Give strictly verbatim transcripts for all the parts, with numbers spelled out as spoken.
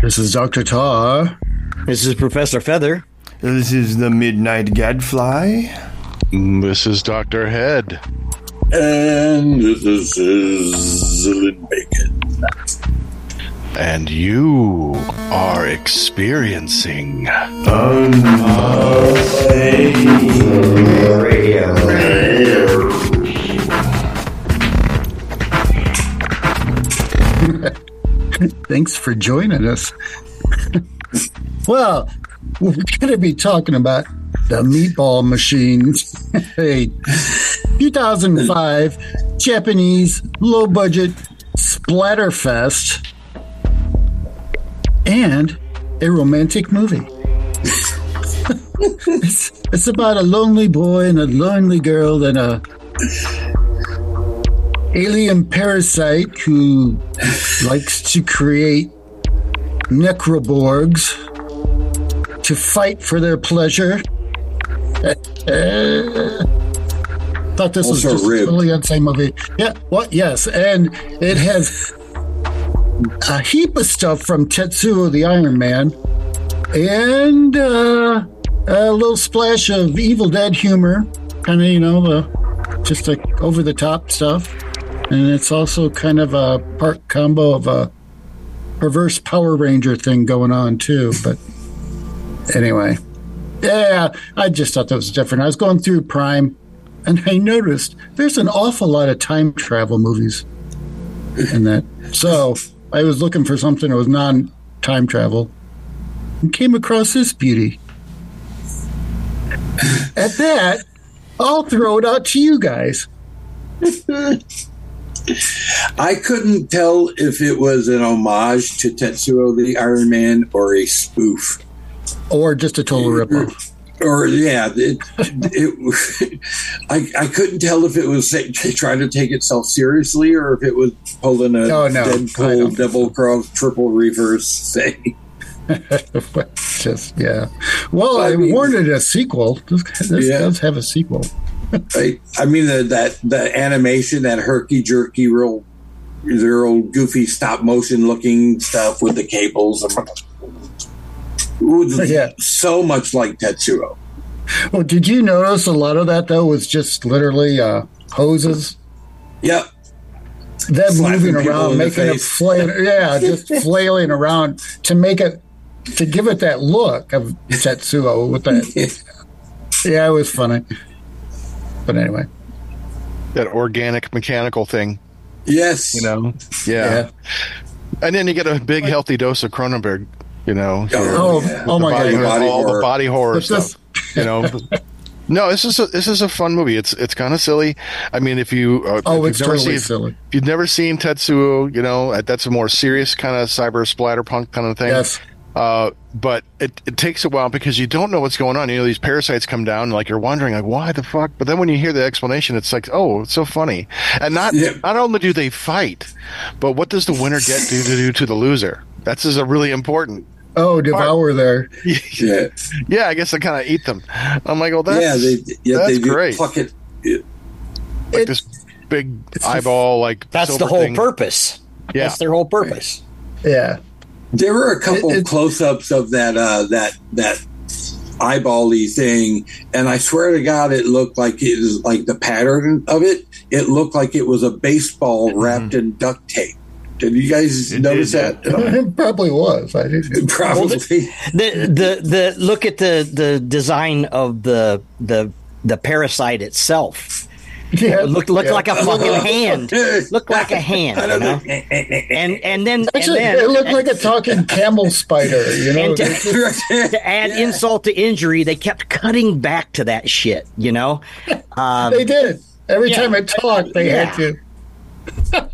This is Doctor Tar. This is Professor Feather. This is the Midnight Gadfly. This is Doctor Head. And this is Zillin Bacon. And you are experiencing Radio. Thanks for joining us. Well, we're going to be talking about the Meatball Machine, a two thousand five Japanese low-budget splatterfest, and a romantic movie. it's, it's about a lonely boy and a lonely girl and a alien parasite who likes to create necroborgs to fight for their pleasure. Uh, thought this also was just ribbed. A totally insane movie. Yeah, what? Yes, and it has a heap of stuff from Tetsuo the Iron Man, and uh, a little splash of Evil Dead humor, kind of, you know, the just like over the top stuff. And it's also kind of a part combo of a perverse Power Ranger thing going on too. But anyway, yeah, I just thought that was different. I was going through Prime, and I noticed there's an awful lot of time travel movies in that. So I was looking for something that was non-time travel and came across this beauty. At that, I'll throw it out to you guys. I couldn't tell if it was an homage to Tetsuo the Iron Man or a spoof. Or just a total ripoff. Or, yeah, it, it, I, I couldn't tell if it was say, trying to take itself seriously or if it was pulling a oh, no, Deadpool double cross, triple reverse thing. Just, yeah. Well, I, I mean, warranted a sequel. This, this yeah. does have a sequel. Right. I mean, the, that the animation, that herky jerky, real, real goofy stop motion looking stuff with the cables. Yeah. So much like Tetsuo. Well, did you notice a lot of that, though, was just literally uh, hoses? Yep. Them moving around, making it flail. Yeah, just flailing around to make it, to give it that look of Tetsuo with that. Yeah, it was funny. But anyway. That organic mechanical thing. Yes. You know? Yeah. yeah. And then you get a big, healthy dose of Cronenberg. You know, oh, yeah. oh my body, god, body all horror. the body horror stuff. You know, no, this is a, this is a fun movie. It's it's kind of silly. I mean, if you uh, oh, if it's you've never totally seen, silly. If you've never seen Tetsuo, you know that's a more serious kind of cyber splatterpunk kind of thing. Yes. Uh, but it, it takes a while because you don't know what's going on. You know, these parasites come down, and like you're wondering, like, why the fuck? But then when you hear the explanation, it's like, oh, it's so funny. And not yeah. not only do they fight, but what does the winner get to do to the loser? That's is a really important. Oh, devour there. Yeah. Yeah, I guess I kind of eat them. I'm like, well, that's, yeah, they, yeah, that's they do great. Pluck it. Yeah. Like this big eyeball, like that's the whole thing. Purpose. Yeah. That's their whole purpose. Yeah. There were a couple it, of close-ups of that uh, that that eyeball-y thing, and I swear to God, it looked like it was like the pattern of it. It looked like it was a baseball mm-hmm. wrapped in duct tape. Did you guys it notice did. that? It probably was. I didn't. Probably. Well, the, the the look at the, the design of the the the parasite itself. Yeah, it looked looked yeah. like a fucking hand. Looked like a hand, you know. And and then actually, and then, it looked like a talking camel spider. You know. And to, to add yeah. insult to injury, they kept cutting back to that shit. You know. Um, they did every yeah. time it talked. They yeah. had to.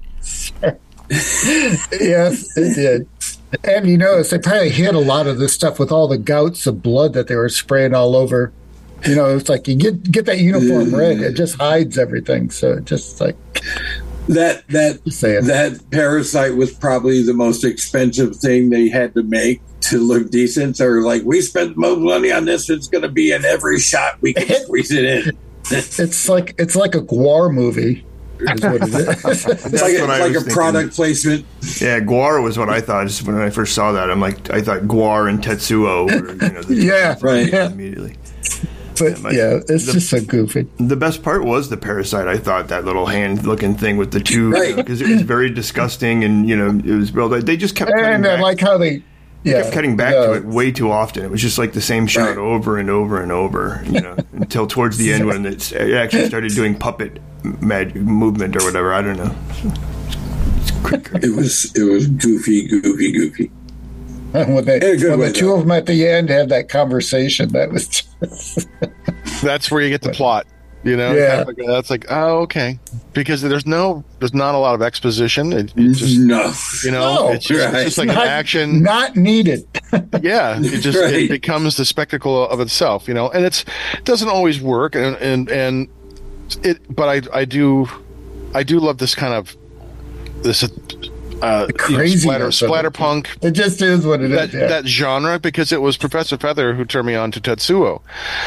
Yes, it did. And you notice they probably hid a lot of this stuff with all the gouts of blood that they were spraying all over. You know, it's like you get get that uniform red, it just hides everything. So it just like that that that parasite was probably the most expensive thing they had to make to look decent. Or like, we spent most money on this; it's going to be in every shot we can squeeze it in. It's like it's like a Gwar movie. Is what it is. It's like, a, like a product placement. Yeah, Guar was what I thought just when I first saw that. I'm like, I thought Guar and Tetsuo were, you know, the yeah, right. Yeah. Immediately. But yeah, my, yeah, it's the, just so goofy. The best part was the parasite. I thought that little hand-looking thing with the two, because right. it was very disgusting, and you know, it was real. They just kept cutting and I back. like how they. They Yeah, kept cutting back the, to it way too often. It was just like the same shot right. over and over and over, you know, until towards the end when it's, it actually started doing puppet magic movement or whatever. I don't know. It's, it's it was it was goofy, goofy, goofy. when they, when the two though. of them at the end had that conversation, that was. Just, That's where you get the plot. You know, Yeah. Like, that's like, oh, okay, because there's no, there's not a lot of exposition. It, it just, No, you know, No, it's, just, right. it's just like not, an action. not needed. Yeah, it just Right. it becomes the spectacle of itself, you know, and it's it doesn't always work, and and and it. But I I do I do love this kind of this uh, you know, craziness splatter of it. splatterpunk. It just is what it That, is. Yeah. that genre, because it was Professor Feather who turned me on to Tetsuo,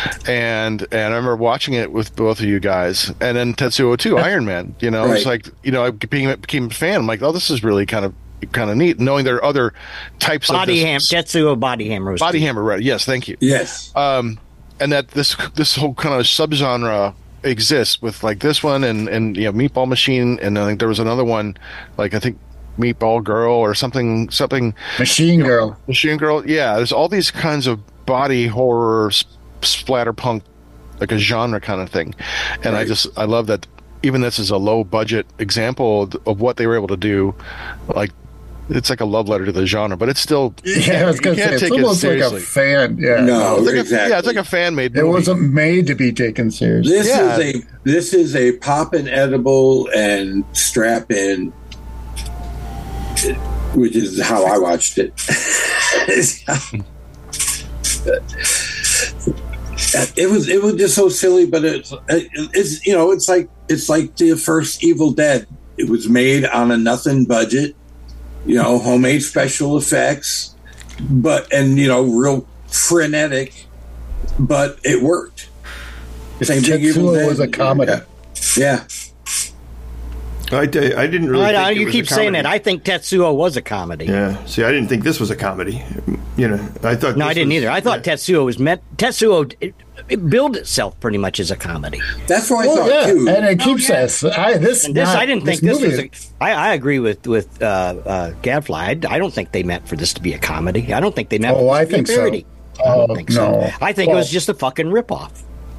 and and I remember watching it with both of you guys, and then Tetsuo too, Iron Man. You know, it's Right. like, you know, I became became a fan. I'm like, oh, this is really kind of kind of neat, knowing there are other types Body of ham, this, Tetsuo body hammer. was body too. hammer. Right? Yes, thank you. yes, Um, and that this this whole kind of subgenre exists with like this one and and you know, Meatball Machine, and I think there was another one, like I think Meatball Girl or something something. Machine Girl. Machine Girl, yeah. There's all these kinds of body horror, sp- splatterpunk, like a genre kind of thing, and I Right. just I love that. Even this is a low budget example of, of what they were able to do. Like, it's like a love letter to the genre, but it's still Yeah, I was you going to say can't it's take it almost like a seriously. fan. Yeah, No. It's like a, exactly. yeah, it's like a fan made. it wasn't made to be taken seriously. this Yeah. is a this is a pop and edible and strap in, which is how I watched it. It was it was just so silly, but it's it's you know it's like it's like the first Evil Dead. It was made on a nothing budget, you know, homemade special effects, but and you know real frenetic, but it worked. Same thing. Evil Tetsuo Dead. was a comedy. Yeah. I, I didn't really. I think know, it you was keep a saying comedy. that. I think Tetsuo was a comedy. Yeah. See, I didn't think this was a comedy. You know, I thought. No, this I didn't was- either. I thought yeah. Tetsuo was meant. Tetsuo it, it billed itself pretty much as a comedy. That's what I Well, thought yeah, too. and it keeps us. I this And this, not- I didn't think this, movie was. A, I, I agree with with uh, uh, Gadfly. I, I don't think they meant for this to be a comedy. I don't think they meant. Oh, for I this to be think a so. parody. I Oh, don't think so. no. I think it was Well- just a fucking ripoff.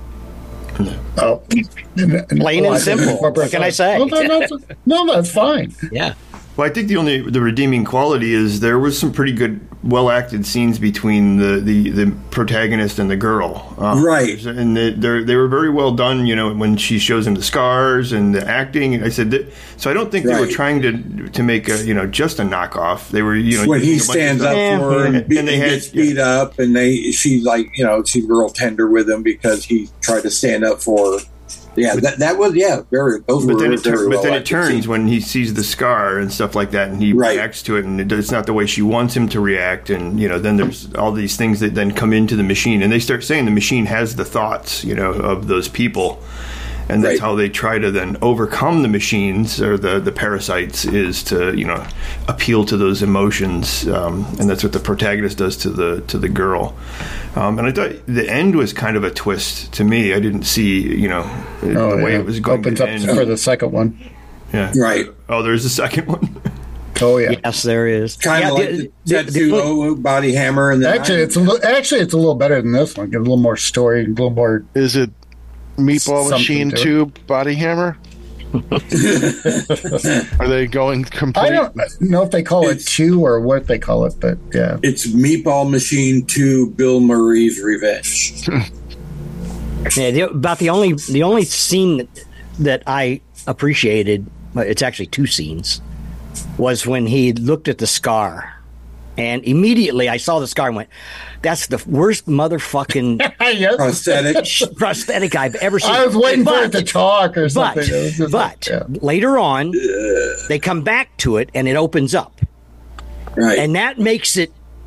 Oh, Plain and I simple. think- What can I say? No, no, no, no, that's fine. Yeah. Well, I think the only the redeeming quality is there was some pretty good, well acted scenes between the, the, the protagonist and the girl. Um, Right. and they they they were very well done. You know, when she shows him the scars and the acting. I said that, so. I don't think they were Right. trying to to make a you know just a knockoff. They were you know when he using a bunch of stands stuff. up Yeah. for her and, And be, they and had- gets beat up, and they she's like, you know, she's real tender with him because he tried to stand up for her. Yeah, that that was yeah, very. Those But were then, it, very tur- but well then it acted turns scenes. when he sees the scar and stuff like that, and he Right. reacts to it, and it, it's not the way she wants him to react. And you know, then there's all these things that then come into the machine, and they start saying the machine has the thoughts, you know, of those people, and that's Right. how they try to then overcome the machines or the the parasites is to you know appeal to those emotions, um, and that's what the protagonist does to the to the girl. Um, and I thought the end was kind of a twist to me. I didn't see you know Oh, the way yeah. it was going Opens to up end. for the second one. Yeah. Right. Oh, there's a second one. Oh yeah. Yes, there is. Kind Yeah, of like the- the, the- the- Tetsuo body hammer, and then Actually, it's a little, actually it's a little better than this one. Give a little more story, a little more. Is it Meatball Something Machine to it. two Body Hammer? Are they going complete? I don't know if they call it It's- two or what they call it, but yeah. it's Meatball Machine two, Bill Murray's Revenge. Yeah, the, about the only the only scene that, that I appreciated, well, it's actually two scenes, was when he looked at the scar, and immediately I saw the scar and went, "That's the worst motherfucking Yes. Prosthetic. prosthetic I've ever seen." I was waiting for it But- to talk or But, something. It was just but like, yeah. later on, they come back to it and it opens up, Right. and that makes it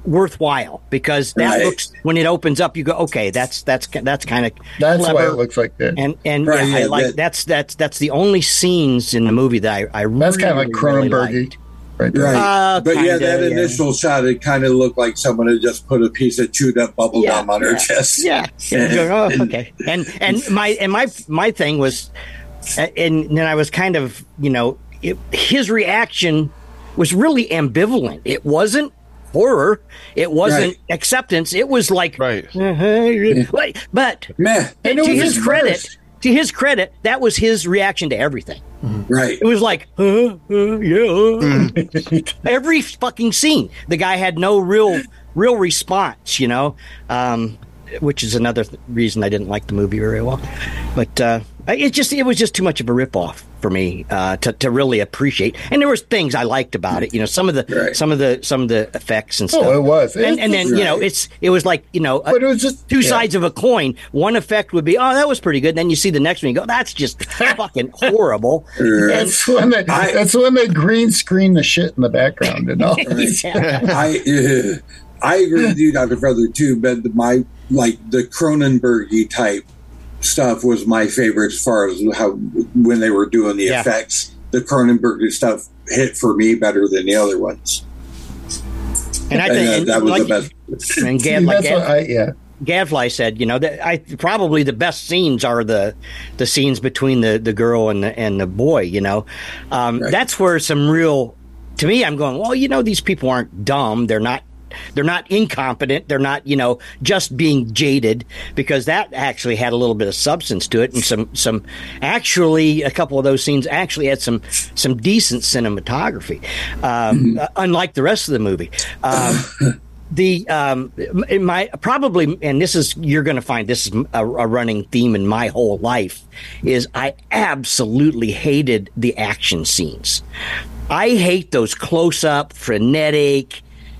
worthwhile because that Right. looks when it opens up, you go, okay, that's that's that's kind of That's clever. why it looks like that. And and Right, yeah, I yeah, like that- that's that's that's the only scenes in the movie that I I That's kind of like really, really Cronenberg-y. liked. Right there. Right. Uh, but yeah, kinda, that yeah. initial shot, it kind of looked like someone had just put a piece of chewed up bubble Yeah, gum on her yeah. chest. Yeah. And you go, oh, okay. And and my and my my thing was, uh, and then I was kind of you know it, his reaction was really ambivalent. It wasn't horror. It wasn't Right. acceptance. It was like, Right. uh-huh, like, but Meh. And it to was his his credit, first. to his credit, that was his reaction to everything. Right. It was like, uh, uh, yeah. Every fucking scene, the guy had no real, real response. You know, um, which is another th- reason I didn't like the movie very well. But uh, it just, it was just too much of a ripoff for me uh, to to really appreciate. And there was things I liked about it. You know, some of the, Right. some of the, some of the effects and stuff. Oh, it was. And, and then you know, Right. it's it was like you know, uh, But it was just two yeah. sides of a coin. One effect would be, oh, that was pretty good. Then you see the next one, you go, that's just fucking horrible. And, That's when they. I- that's when they green screen the shit in the background and all. yeah. I uh, I agree with you, Doctor Feather, too. But my like the Cronenberg-y type stuff was my favorite as far as how when they were doing the Yeah. effects. The Cronenberg stuff hit for me better than the other ones. And I And, think uh, and that was like, the best. And See, Gad, like that's what Gad, I, yeah. Gadfly said, you know, that I probably the best scenes are the the scenes between the, the girl and the and the boy. You know, um, Right. that's where some real. To me, I'm going. Well, you know, these people aren't dumb. They're not. They're not incompetent. They're not, you know, just being jaded, because that actually had a little bit of substance to it, and some, some actually a couple of those scenes actually had some, some decent cinematography, um, uh, unlike the rest of the movie. Um, the um, in my probably, and this is you're going to find this is a, a running theme in my whole life, is I absolutely hated the action scenes. I hate those close up, frenetic.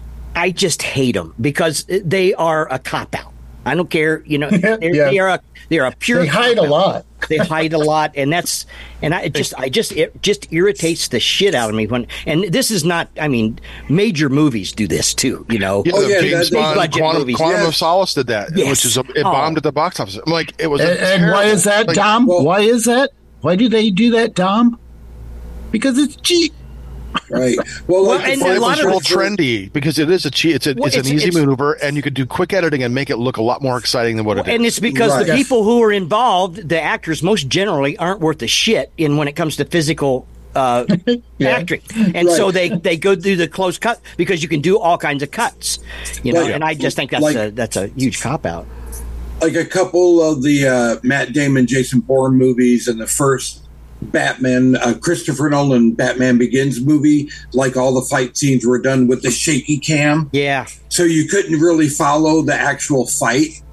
I just hate them because they are a cop out. I don't care, you know. They're, Yeah. They are a they're a pure. They hide a cop-out. lot. They hide a lot, and that's and I it just I just it just irritates the shit out of me when. And this is not. I mean, major movies do this too. You know. Yeah, Oh, the yeah, James that- Bond, budget Quantum, movies. Quantum Yes. of Solace did that, Yes. which is a, it Oh. bombed at the box office. I'm like, it was. A And, and why terrible- is that, like, Dom? well- why is that? Why do they do that, Dom? Because it's cheap. Right. Well, Well, like and the a It lot was of real it's- trendy because it is a cheat. It's, a, Well, it's, it's- an easy it's- maneuver, and you could do quick editing and make it look a lot more exciting than what it is. And it's because Right. the people who are involved, the actors, most generally aren't worth a shit in when it comes to physical uh, Yeah. acting, and so Right. they, they go through the close cut because you can do all kinds of cuts, you know. Like- and I just think that's like- a that's a huge cop out. like a couple of the uh, Matt Damon, Jason Bourne movies, and the first Batman, uh, Christopher Nolan Batman Begins movie, like all the fight scenes were done with the shaky cam, Yeah, so you couldn't really follow the actual fight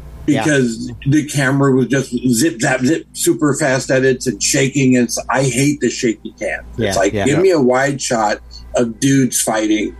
because the camera was just zip zap zip, super fast edits and shaking. And it's, I hate the shaky cam. Yeah, It's like yeah. give me a wide shot of dudes fighting.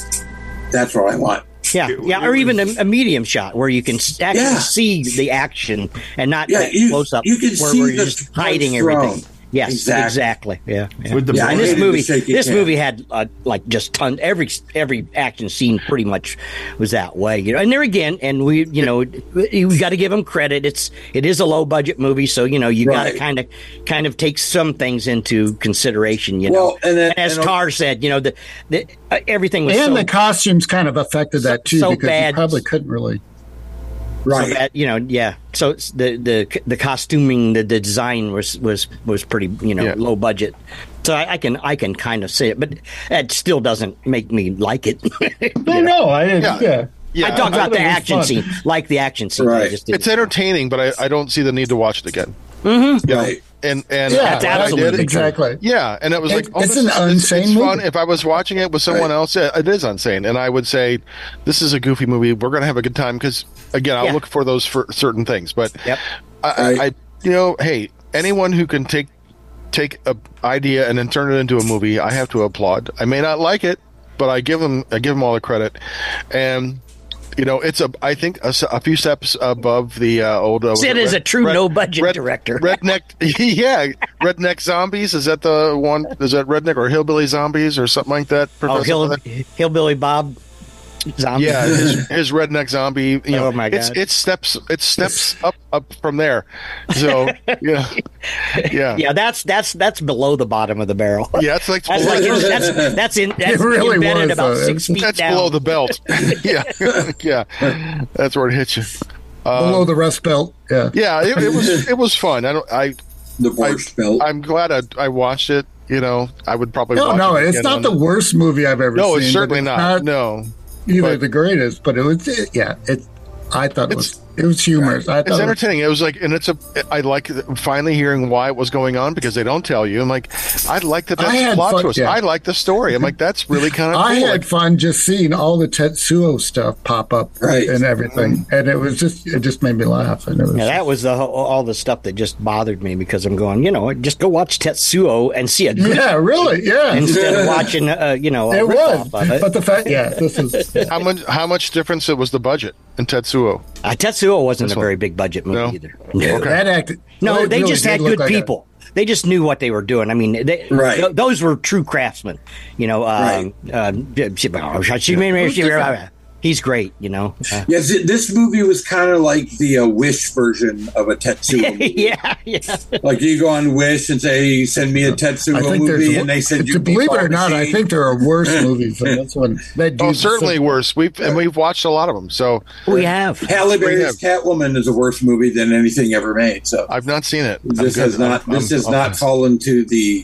That's what I want. yeah, It- yeah, it or even was- a, a medium shot where you can s- actually Yeah. see the action and not Yeah, that you- close up you can where, see where you're the just hiding punch thrown. everything. Yes, Exactly. exactly. Yeah, yeah. With the Yeah, I and Bourne- this hated the movie, shaky this cam. movie had uh, like just ton every every action scene pretty much was that way. You know, and there again, and we, you know, we got to give them credit. It's it is a low budget movie, so you know you got to Right. kind of kind of take some things into consideration. You know, Well, and then- as and- Tar said, you know, the, the uh, everything was And so, the costumes kind of affected that too, so because bad. you probably couldn't really. Right. so bad, you know, yeah. So it's the the the costuming, the, the design was was was pretty, you know, Yeah. low budget. So I, I can I can kind of see it, but it still doesn't make me like it. No, no, I didn't. Yeah. Yeah. Yeah, I talked I about the thought it was action fun. scene, like the action scene. I Right. just didn't. it's entertaining, but I, I don't see the need to watch it again. Mm-hmm. You know, Right. and and Yeah, That's when I absolutely did it- exactly. Yeah, and it was It- like, oh, it's this an is- insane it's fun. movie. If I was watching it with someone Right. else, yeah, it is insane, and I would say, this is a goofy movie. We're gonna have a good time because, again, I'll Yeah. look for those for certain things. But Yep. I, I, Right. I, you know, hey, anyone who can take take a idea and then turn it into a movie, I have to applaud. I may not like it, but I give them I give them all the credit, and. You know, it's a. I think a, s- a few steps above the uh, old. Uh, Sid was it is Red- a true Red- no-budget Red- director. Redneck, yeah, Redneck Zombies. Is that the one? Is that Redneck or Hillbilly Zombies or something like that? Oh, Professor Hill, Leather? Hillbilly Bob. zombie. Yeah, his, his redneck zombie. You know, Oh, my it's God. it steps it steps up up from there. So yeah, yeah, Yeah, that's that's that's below the bottom of the barrel. yeah. It's like That's below, like that's that's in that's really embedded was, about though. six feet that's down. below the belt. yeah, yeah. That's where it hits you. Below the rust belt. Yeah. Yeah, it, it was it was fun. I don't. I The borscht belt. I'm glad I, I watched it. You know, I would probably. No, watch no, it it's again not on- the worst movie I've ever No, seen. it's but certainly not. No, either but- the greatest, but it was, it, yeah, it. I thought it was, it was humorous. I it's thought it was, entertaining. It was like, and it's a. I like finally hearing why it was going on because they don't tell you. I'm like, I like that. I That's had plot fun- twist. yeah. I like the story. I'm like, that's really kind of. I cool. had Like, fun just seeing all the Tetsuo stuff pop up Right. and everything, and it was just, it just made me laugh. And it was, Yeah, that was the whole- all the stuff that just bothered me because I'm going, you know, just go watch Tetsuo and see a good yeah, really, yeah, instead of watching, uh, you know, a it was. ripoff of it. But the fact, yeah, this is. how much? How much difference it was the budget in Tetsuo? Uh, Tetsuo wasn't This a one. very big budget movie No? either. Okay. That act. No, well, it they really just did had look good like a- people. They just knew what they were doing. I mean, they, Right. th- those were true craftsmen. You know, um, uh, he's great. You know, uh, Yes, it- this movie was kind of like the uh, Wish version of a Tetsuo movie. yeah, yeah. Like you go on Wish and say, "Send me a Tetsuo I think movie," there's, and they send you. to believe it or Meatball not, I Machine. think there are worse movies than this one. That Oh, dude- certainly worse. We've and we've watched a lot of them. So We have. Halle Berry's Catwoman is a worse movie than anything ever made. So I've not seen it. I'm this good. has not. I'm- This I'm- has not fallen to the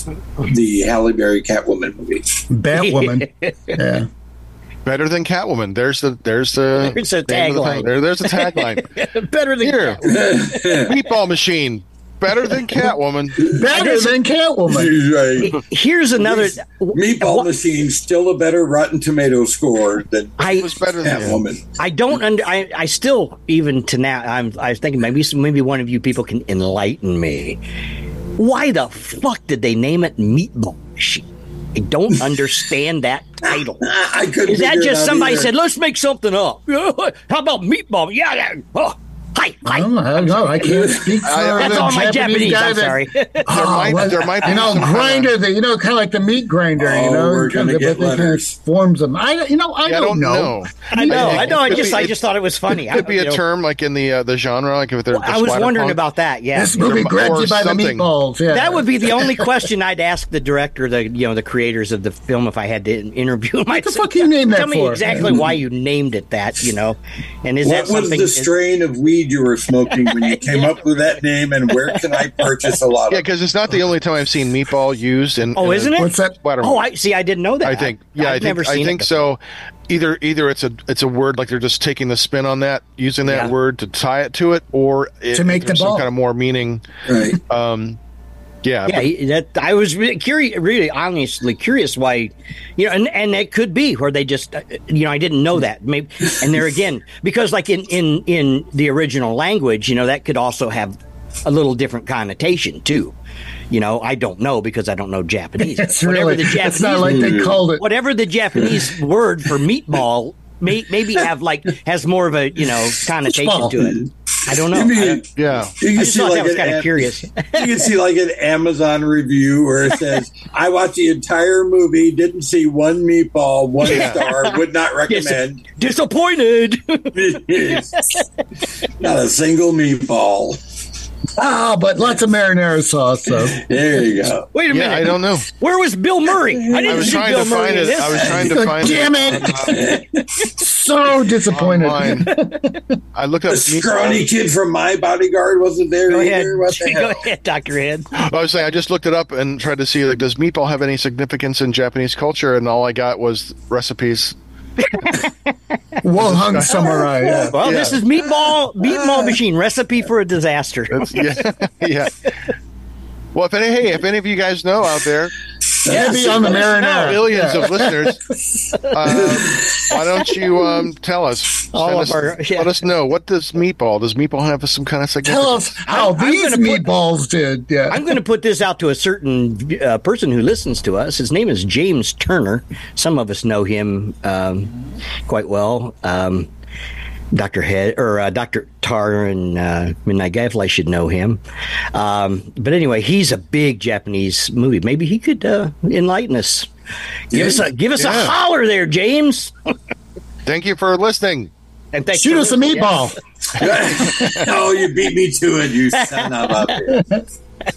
the Halle Berry Catwoman movie. Batwoman. Yeah. Better than Catwoman. There's the there's the There's a name of the tagline. thing. There, there's a tagline. Better than Here, Meatball Machine. Better than Catwoman. Better than Catwoman. Right. Here's another. Meatball What- Machine still a better Rotten Tomato score than I It was better than Catwoman. I don't under. I, I still even to now. I'm. I was thinking maybe maybe one of you people can enlighten me. Why the fuck did they name it Meatball Machine? I don't understand that title. I I couldn't. Is that figure it just out somebody either. said, let's make something up? How about meatball? Yeah, yeah. Oh, hi, I hi. don't know. I don't know. I can't speak for That's the all my Japanese Japanese. guy I'm that- sorry. Oh, might- well, there might be you know, some kinda- grinder. The, you know, kind of like the meat grinder. you Oh, know, we're kind gonna of, get but they kind of letters. forms them. I, you know, I Yeah, I don't don't know. know. I know, I know. I Could just, be- I just thought it was funny. I Could be you a know, term like in the uh, the genre, like if they're. I was wondering about that. Yeah, This movie Or grabs you by the something. meatballs. Yeah, that would be the only question I'd ask the director, the you know, the creators of the film, if I had to interview myself. What the fuck you named that Tell me for? exactly why you named it that. You know, and is What that was something? the strain of weed you were smoking when you came up with that name, and where can I purchase a lot Yeah, of? because it's not the only time I've seen meatball used. In, Oh, in isn't a it? What's that? splatter Oh, movie. I see. I didn't know that. I think. Yeah, I've I think. never seen I think it so. Either either it's a it's a word like they're just taking the spin on that, using that Yeah. word to tie it to it, or it, To make the there's some ball. kind of more meaning. Right. Um, yeah, Yeah, but- he- that I was really curious, really honestly curious why, you know, and and it could be where they just, uh, you know, I didn't know that. Maybe, and there again, because like in in in the original language, you know, that could also have a little different connotation too. You know, I don't know because I don't know Japanese. It's Whatever really. the Japanese, It's not like they called it. whatever the Japanese word for meatball may maybe have like has more of a you know connotation to it. I don't know. You I, mean, don't- yeah. you I can just see thought like that was an kind Am- of curious. You can see like an Amazon review where it says, "I watched the entire movie, didn't see one meatball, one star, would not recommend." Disappointed. Not a single meatball. Ah, but lots of marinara sauce. So There you go. Wait a minute. Yeah, I don't know. Where was Bill Murray? I I didn't was see trying Bill to Murray find in it. this. I was trying to find damn it. it! So disappointed. Online. I looked up. The scrawny kid from My Bodyguard wasn't there Go either. ahead. What the Go hell? ahead, Doctor Head. I was saying I just looked it up and tried to see like does meatball have any significance in Japanese culture, and all I got was recipes. Well hung samurai. Yeah. Well, Yeah. this is Meatball Meatball Machine Recipe for a Disaster. That's, yeah, yeah. Well, if any, hey, if any of you guys know out there, Maybe on the marinara. millions Yeah. of listeners, uh, why don't you um, tell us? All Send of us- our- yeah. Let us know. What does meatball? Does meatball have some kind of significance? Tell us how I'm- I'm these gonna put- meatballs did. Yeah. I'm going to put this out to a certain uh, person who listens to us. His name is James Turner. Some of us know him um, quite well. Um, Doctor Head or uh, Doctor Tar and uh, Midnight Gadfly should know him. Um, but anyway, he's a big Japanese movie. Maybe he could uh, enlighten us. Give Yeah. us a give us Yeah. a holler there, James. thank you for listening. And thanks Shoot for us a listening. meatball. Oh, you beat me to it, you son of a bitch.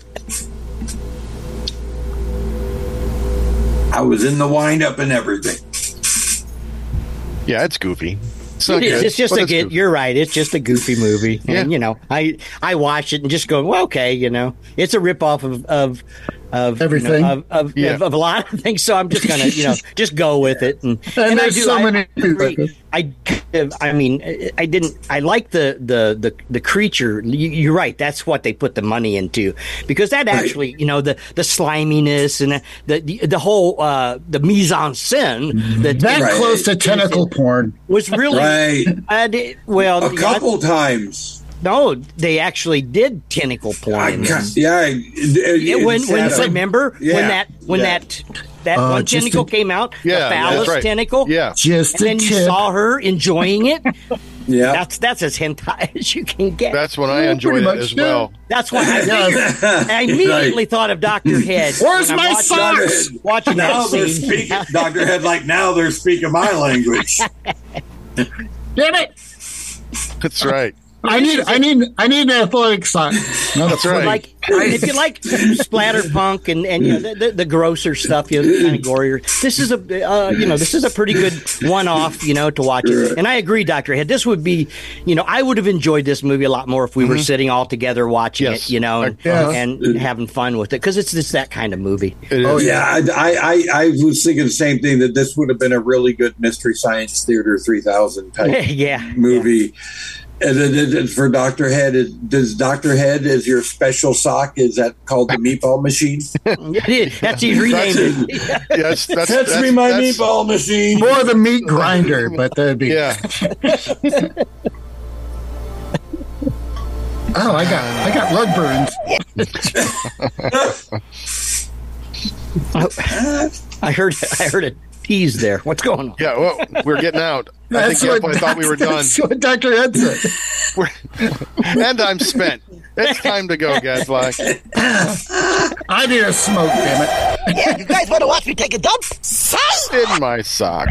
I was in the wind-up and everything. Yeah, it's goofy. It's not It is. good, It's just but a it's good. goofy. You're right. It's just a goofy movie, Yeah. and you know, I I watch it and just go, well, okay, you know, it's a ripoff of of of Everything. you know, of of, Yeah. of of a lot of things. So I'm just gonna, you know, just go with it. And And I there's do. so I, many- I, agree. I I mean, I didn't. I like the the the the creature. You, you're right. That's what they put the money into, because that actually, you know, the the sliminess and the the, the whole uh, the mise en scène that That Right. close to tentacle porn. was really Right. I did- well, A couple times. no, they actually did tentacle porn. I in got, this. yeah. I- Yeah, it- when it's when sad. remember Yeah, when that when yeah. that that Uh, one just tentacle a- came out, Yeah, the phallus that's right. tentacle, Yeah. Just and a then you tip. saw her enjoying it. Yeah. That's that's as hentai as you can get. That's when I Yeah, enjoyed pretty it much, as yeah. well. That's why I, figured, I immediately thought of Doctor Head. Where's when I'm my watching- socks? Watching Now that they're scene. speaking, Doctor Head, like now they're speaking my language. Damn it! That's right. I need, I need, I need an athletic sock. No, That's right. Like if you like splatter punk and, and you know the, the, the grosser stuff, you know, kind of gorier. This is a uh, you know this is a pretty good one off, you know, to watch it. And I agree, Doctor Head. This would be, you know, I would have enjoyed this movie a lot more if we were sitting all together watching Yes. it, you know, and, Yeah. and having fun with it, because it's it's that kind of movie. It is. Oh yeah, I, I, I, I was thinking the same thing, that this would have been a really good Mystery Science Theater three thousand type yeah, movie. And then- then- then for Doctor Head, it- does Doctor Head is your special sock? Is that called the meatball machine? Yeah. That's he renamed it. Yes, that's, That's, that's me, my that's- meatball machine. More the meat grinder, but that'd be. Yeah. Oh, I got, I got rug burns. I heard I heard a tease there. What's going on? Yeah, well, we're getting out. I think Jeff, I thought we were done. That's what Doctor Head said. We're, and I'm spent. It's time to go, Gadfly. I need a smoke, damn it. Yeah, you guys want to watch me take a dump? Say! In my sock.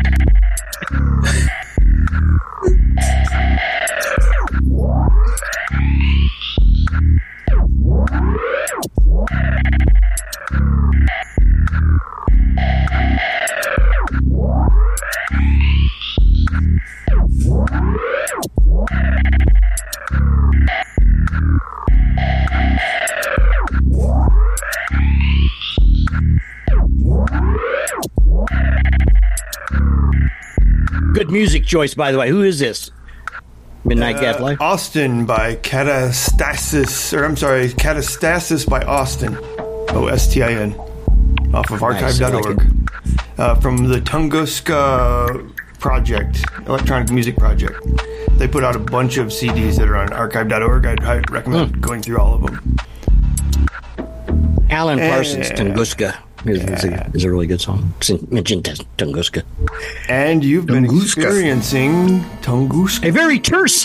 Good music choice, by the way. Who is this? Midnight Gadfly. Austin by Catastasis, or I'm sorry, Catastasis by Austin. O S T I N. Off of Nice, archive dot I like org. uh, from the Tunguska Project, electronic music project. They put out a bunch of C Ds that are on archive dot org. I'd, I'd recommend Hmm. going through all of them. Alan Parsons, Yeah. Tunguska is, is, a, is a really good song. Sin- Mentioned Tunguska. And you've been Tunguska. experiencing Tunguska. A very terse.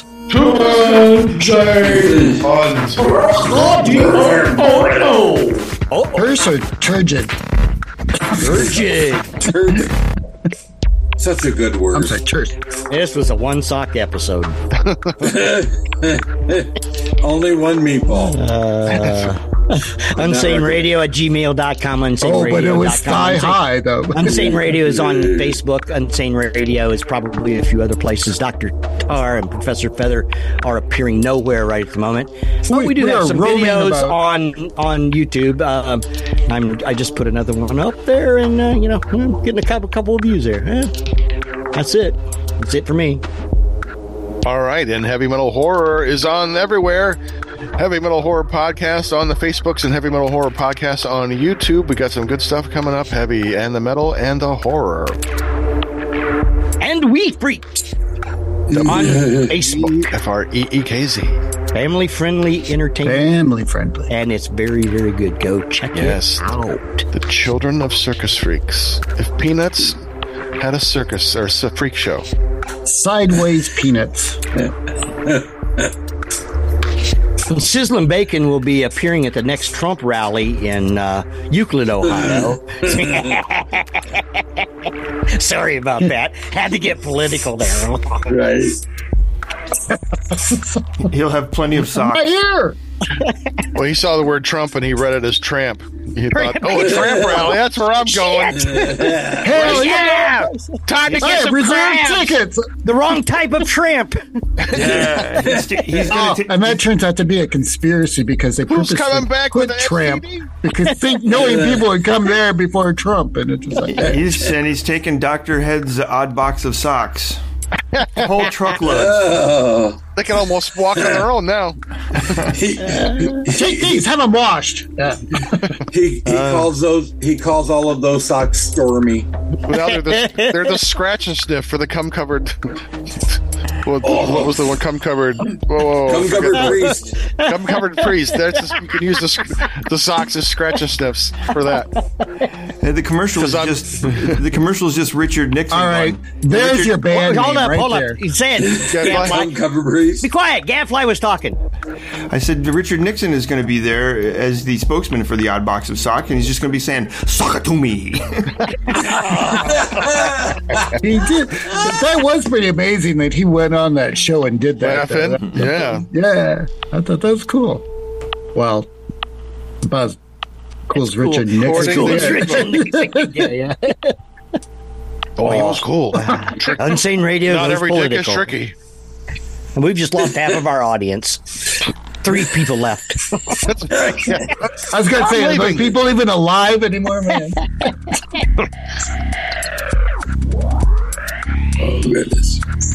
Terse or turgid? Turgid. Turd. Such a good word. I'm sorry, terse. This was a one sock episode. Only one meatball. Unsane Radio at gmail dot com. Unsane Oh, Radio but it was thigh high, though. Unsane Radio is on Facebook. Unsane Radio is probably a few other places. Doctor Tar and Professor Feather are appearing nowhere right at the moment. But we do We have are some roaming videos about. on on YouTube. Uh, I'm I just put another one up there, and uh, you know, I'm getting a couple couple of views there. Eh, that's it. That's it for me. All right, and Heavy Metal Horror is on everywhere. Heavy Metal Horror Podcast on the Facebooks and Heavy Metal Horror Podcast on YouTube. We got some good stuff coming up. Heavy and the metal and the horror. And we freaked on Facebook. F R E E K Z. Family friendly entertainment. Family friendly. And it's very, very good. Go check Yes. it out. The Children of Circus Freaks. If Peanuts had a circus or a freak show. Sideways peanuts. Sizzlin' Bacon will be appearing at the next Trump rally in uh, Euclid, Ohio. Sorry about that. Had to get political there. Right. He'll have plenty of socks. My ear. Well, he saw the word Trump and he read it as tramp. He thought, oh, a tramp rally. That's where I'm going. Hell yeah! Time to I get have some reserved crabs. tickets. The wrong type of tramp. Yeah, he's, he's Oh, gonna ta- and that turns out to be a conspiracy because they Who's purposely coming back put with the Trump S T D? because think knowing people would come there before Trump, and it's just like he's and he's taking Doctor Head's odd box of socks. Whole truckload. Oh, They can almost walk on their own now. he, take these, have them washed. he, he calls those. He calls all of those socks Stormy. Now they're the, they're the scratch and sniff for the cum covered. What, what was the one cum covered? Whoa, whoa, whoa. Come covered priest. Cum covered priest. That's just, you can use the sc- the socks as scratch and sniffs for that. And the commercial is 'Cause I'm- just the commercial is just Richard Nixon. All right, going, there's Richard- your band hold name up, right hold there. up. He said, Come Gadfly. Covered priest. Be quiet. Gadfly was talking. I said Richard Nixon is going to be there as the spokesman for the odd box of sock, and he's just going to be saying "sock it to me." He did. That was pretty amazing that he went on that show and did that. Laughing? Yeah. Yeah, I thought that was cool. Well, about as cool as Richard Nixon. According Cool to as Yeah. Richard Nixon. Yeah, yeah. Oh, he was cool. Trick- Unsane Radio Not goes every political. dick is tricky. And we've just lost half of our audience. Three people left. That's right. Yeah. I was going to say, are leaving. those people even alive anymore, man? Oh goodness.